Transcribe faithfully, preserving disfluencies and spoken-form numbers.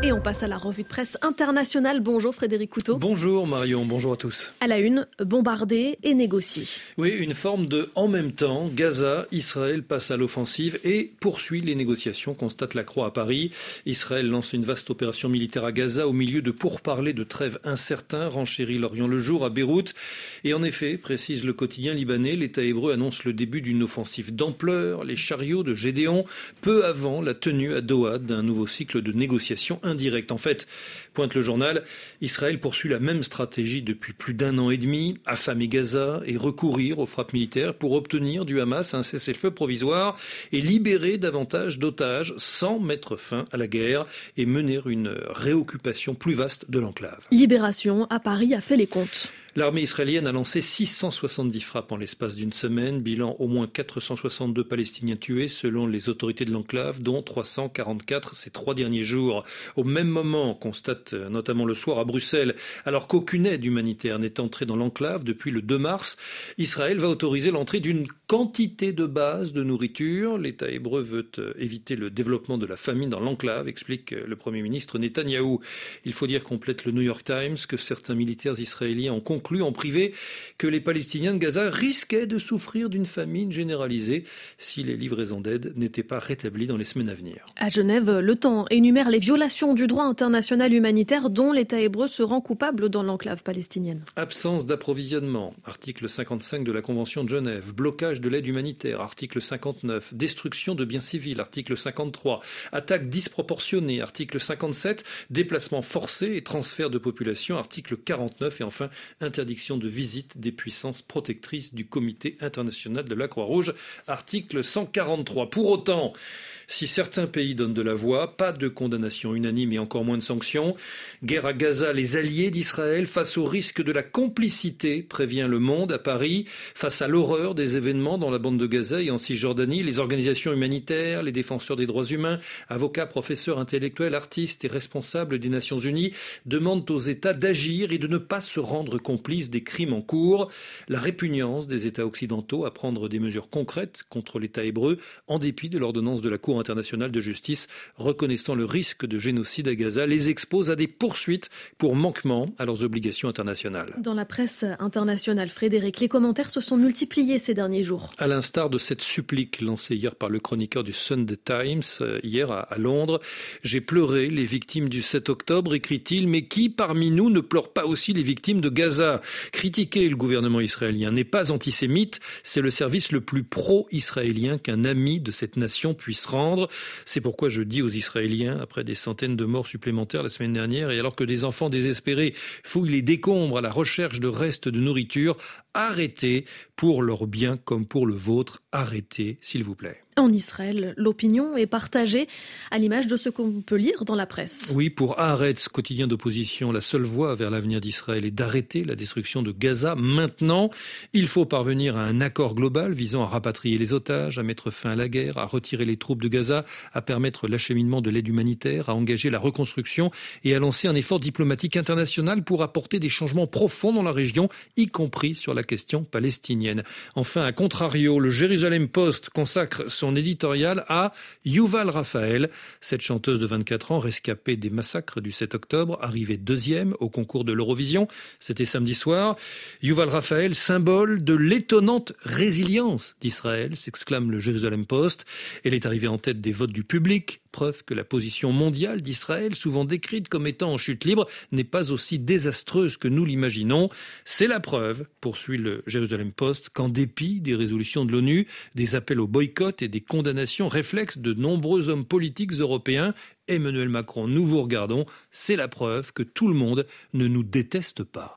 Et on passe à la revue de presse internationale. Bonjour Frédéric Couteau. Bonjour Marion, bonjour à tous. À la une, bombarder et négocier. Oui, une forme de « en même temps ». Gaza, Israël passe à l'offensive et poursuit les négociations, constate la Croix à Paris. Israël lance une vaste opération militaire à Gaza au milieu de pourparlers de trêve incertains, renchérit l'Orient le jour à Beyrouth. Et en effet, précise le quotidien libanais, l'État hébreu annonce le début d'une offensive d'ampleur, les chariots de Gédéon, peu avant la tenue à Doha d'un nouveau cycle de négociations indirect. En fait, pointe le journal, Israël poursuit la même stratégie depuis plus d'un an et demi, affamer Gaza et recourir aux frappes militaires pour obtenir du Hamas un cessez-le-feu provisoire et libérer davantage d'otages sans mettre fin à la guerre et mener une réoccupation plus vaste de l'enclave. Libération à Paris a fait les comptes. L'armée israélienne a lancé six cent soixante-dix frappes en l'espace d'une semaine, bilan au moins quatre cent soixante-deux Palestiniens tués selon les autorités de l'enclave, dont trois cent quarante-quatre ces trois derniers jours. Au même moment, constate notamment le soir à Bruxelles, alors qu'aucune aide humanitaire n'est entrée dans l'enclave depuis le deux mars, Israël va autoriser l'entrée d'une quantité de bases de nourriture. L'État hébreu veut éviter le développement de la famine dans l'enclave, explique le Premier ministre Netanyahou. Il faut dire, complète le New York Times, que certains militaires israéliens ont conclu en privé que les Palestiniens de Gaza risquaient de souffrir d'une famine généralisée si les livraisons d'aide n'étaient pas rétablies dans les semaines à venir. À Genève, Le Temps énumère les violations du droit international humanitaire dont l'État hébreu se rend coupable dans l'enclave palestinienne. Absence d'approvisionnement, article cinquante-cinq de la Convention de Genève, blocage de l'aide humanitaire, article cinquante-neuf, destruction de biens civils, article cinquante-trois, attaque disproportionnée, article cinquante-sept, déplacement forcé et transfert de population, article quarante-neuf et enfin interdiction de visite des puissances protectrices du Comité international de la Croix-Rouge, article cent quarante-trois. Pour autant, si certains pays donnent de la voix, pas de condamnation unanime et encore moins de sanctions. Guerre à Gaza, les alliés d'Israël face au risque de la complicité, prévient Le Monde à Paris. Face à l'horreur des événements dans la bande de Gaza et en Cisjordanie, les organisations humanitaires, les défenseurs des droits humains, avocats, professeurs, intellectuels, artistes et responsables des Nations Unies demandent aux États d'agir et de ne pas se rendre complices des crimes en cours. La répugnance des États occidentaux à prendre des mesures concrètes contre l'État hébreu, en dépit de l'ordonnance de la Cour internationale de justice reconnaissant le risque de génocide à Gaza, les expose à des poursuites pour manquement à leurs obligations internationales. Dans la presse internationale, Frédéric, les commentaires se sont multipliés ces derniers jours. À l'instar de cette supplique lancée hier par le chroniqueur du Sunday Times, hier à, à Londres. « J'ai pleuré les victimes du sept octobre », écrit-il, mais qui parmi nous ne pleure pas aussi les victimes de Gaza ? Critiquer le gouvernement israélien n'est pas antisémite, c'est le service le plus pro-israélien qu'un ami de cette nation puisse rendre. C'est pourquoi je dis aux Israéliens, après des centaines de morts supplémentaires la semaine dernière, et alors que des enfants désespérés fouillent les décombres à la recherche de restes de nourriture, arrêtez, pour leur bien comme pour le vôtre, arrêtez, s'il vous plaît. En Israël, l'opinion est partagée à l'image de ce qu'on peut lire dans la presse. Oui, pour Haaretz, quotidien d'opposition, la seule voie vers l'avenir d'Israël est d'arrêter la destruction de Gaza maintenant. Il faut parvenir à un accord global visant à rapatrier les otages, à mettre fin à la guerre, à retirer les troupes de Gaza, à permettre l'acheminement de l'aide humanitaire, à engager la reconstruction et à lancer un effort diplomatique international pour apporter des changements profonds dans la région, y compris sur la question palestinienne. Enfin, à contrario, le Jérusalem Post consacre son éditorial à Yuval Raphael, cette chanteuse de vingt-quatre ans rescapée des massacres du sept octobre, arrivée deuxième au concours de l'Eurovision. C'était samedi soir. Yuval Raphael, symbole de l'étonnante résilience d'Israël, s'exclame le Jérusalem Post. Elle est arrivée en tête des votes du public, preuve que la position mondiale d'Israël, souvent décrite comme étant en chute libre, n'est pas aussi désastreuse que nous l'imaginons. C'est la preuve, poursuit le Jérusalem Post, qu'en dépit des résolutions de l'ONU, des appels au boycott et des condamnations réflexes de nombreux hommes politiques européens, Emmanuel Macron, nous vous regardons, c'est la preuve que tout le monde ne nous déteste pas.